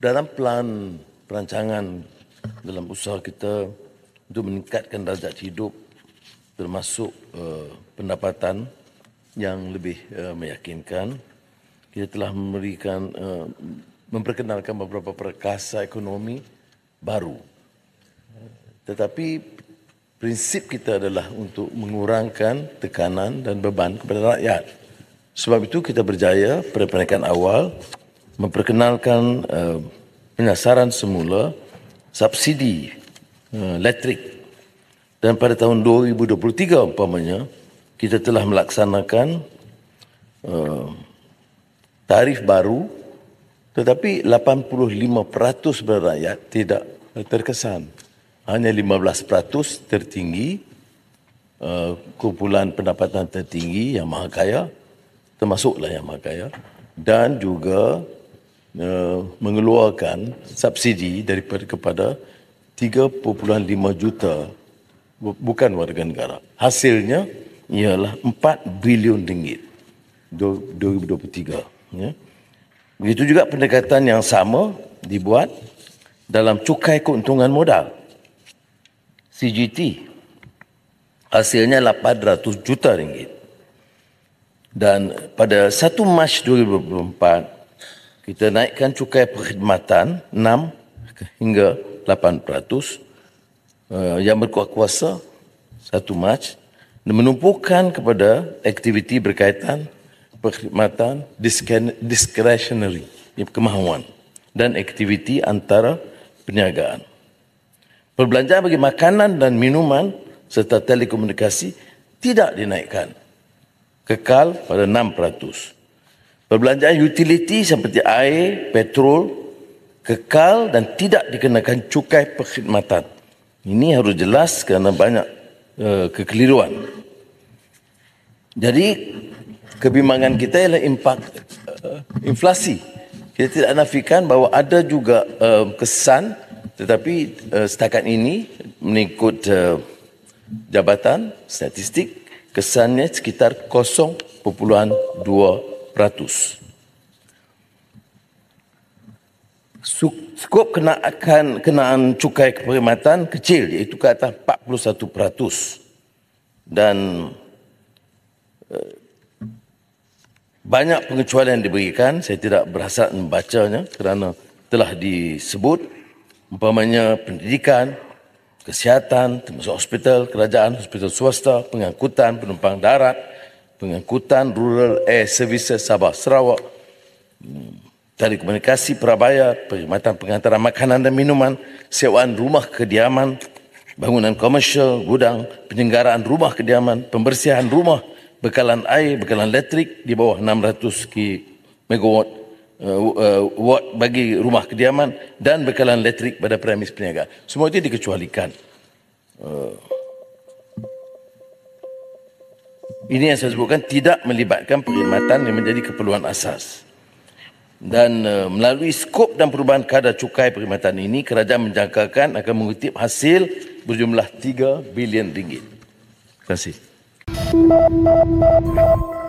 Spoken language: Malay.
Dalam plan perancangan dalam usaha kita untuk meningkatkan darjat hidup termasuk pendapatan yang lebih meyakinkan, kita telah memperkenalkan beberapa perkasa ekonomi baru. Tetapi prinsip kita adalah untuk mengurangkan tekanan dan beban kepada rakyat. Sebab itu kita berjaya pada peringkat awal memperkenalkan penyasaran semula subsidi elektrik, dan pada tahun 2023 umpamanya kita telah melaksanakan tarif baru, tetapi 85% rakyat tidak terkesan. Hanya 15% tertinggi, kumpulan pendapatan tertinggi yang maha kaya, termasuklah yang maha kaya, dan juga mengeluarkan subsidi daripada kepada 3.5 juta bukan warga negara. Hasilnya ialah 4 bilion ringgit 2023. Ya. Begitu juga pendekatan yang sama dibuat dalam cukai keuntungan modal CGT. Hasilnya 800 juta ringgit. Dan pada 1 Mac 2024 kita naikkan cukai perkhidmatan 6 hingga 8%, yang berkuat kuasa 1 Mac dan menumpukan kepada aktiviti berkaitan perkhidmatan discretionary, kemahuan, dan aktiviti antara perniagaan. Perbelanjaan bagi makanan dan minuman serta telekomunikasi tidak dinaikkan, kekal pada 6%. Perbelanjaan utiliti seperti air, petrol, kekal dan tidak dikenakan cukai perkhidmatan. Ini harus jelas kerana banyak kekeliruan. Jadi, kebimbangan kita ialah impak inflasi. Kita tidak nafikan bahawa ada juga kesan, tetapi setakat ini mengikut Jabatan Statistik, kesannya sekitar 0.2%. Skop kenaan cukai perkhidmatan kecil, iaitu ke atas 41%. Dan banyak pengecualian yang diberikan, saya tidak berhasrat membacanya kerana telah disebut, umpamanya pendidikan, kesihatan, termasuk hospital kerajaan, hospital swasta, pengangkutan penumpang darat, pengangkutan Rural Air Services Sabah Sarawak, telekomunikasi Perabaya, perkhidmatan pengantaran makanan dan minuman, sewaan rumah kediaman, bangunan komersial, gudang, penyelenggaraan rumah kediaman, pembersihan rumah, bekalan air, bekalan elektrik di bawah 600 megawatt watt bagi rumah kediaman, dan bekalan elektrik pada premis perniagaan. Semua itu dikecualikan. Ini yang saya sebutkan tidak melibatkan perkhidmatan yang menjadi keperluan asas. Dan melalui skop dan perubahan kadar cukai perkhidmatan ini, kerajaan menjangkakan akan mengutip hasil berjumlah 3 bilion ringgit. Terima kasih.